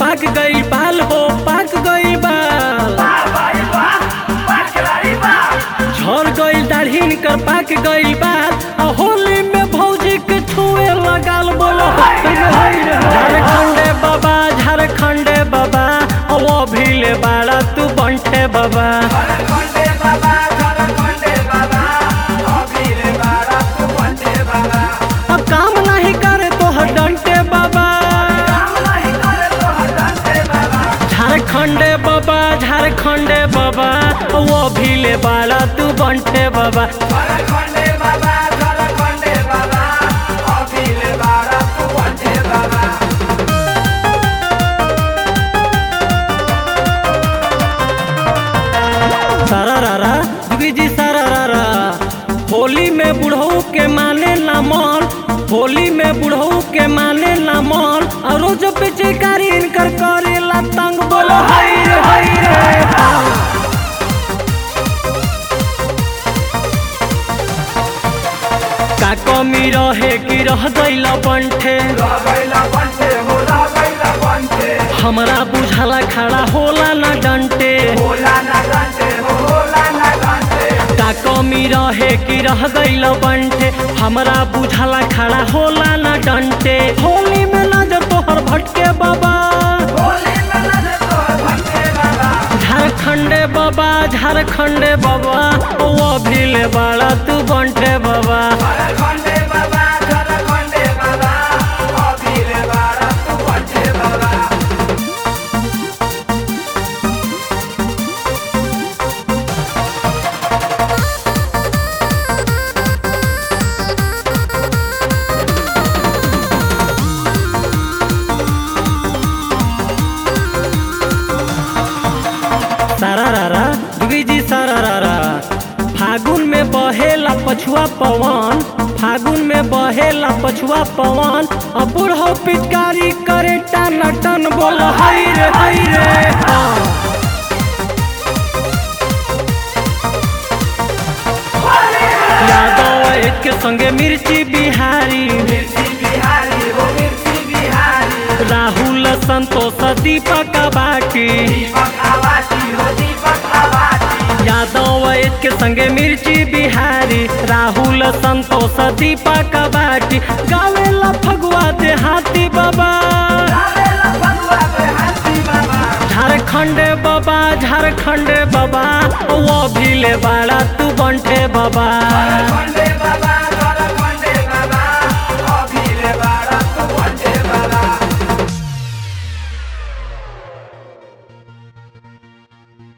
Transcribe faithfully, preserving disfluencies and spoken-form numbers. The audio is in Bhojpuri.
पाक गई बाल हो पाक गई बाल झड़ गई दाढ़ी इनकर पाक गई बाल आ होली में भौजी के छुए लगाल बोलो झारखंडे बाबा झारखंडे बाबा वो भीले बाड़ा तू बंठे बाबा काम नहीं करे तो डंटे बाबा झारखंडे बाबा झारखंडे बाबा वो भीले बाड़ा तू बंठे बाबा सारा रारा दुगी जी सारा रारा होली में बुढ़ऊ के माने ना मन होली में बुढ़ऊ के माने ना मन और रोज पीछे कारी इनकर करेला तंग बोलो हाय रे हाय रे का कमी रहे कि रह गइला बंठे हमरा बुझाला खड़ा होला ना डंटे का कमी रहे कि रह गइल बंठे हमरा बुझाला खड़ा होला ना डंटे होली में नजर तोहर भटके बाबा झारखंडे बाबा झारखंडे बाबा वो भीले बाड़ा तू बंठे बाबा सारा रारा दुगी जी सारा रारा फागुन में बहेला पछुआ पवन फागुन में बहेला पछुआ पवन अब बुढ़ो पिचकारी करे टन टन बोलो हाय रे हाय रे यादव एक के संगे मिर्ची बिहारी राहुल संतोष दीपक बाटी यादव के संगे मिर्ची बिहारी राहुल संतोष दीपक बाटी गावेला फगुआ देहाती बाबा झारखंडे बाबा झारखंडे बाबा वो भीले बाड़ा तू बंठे बाबा।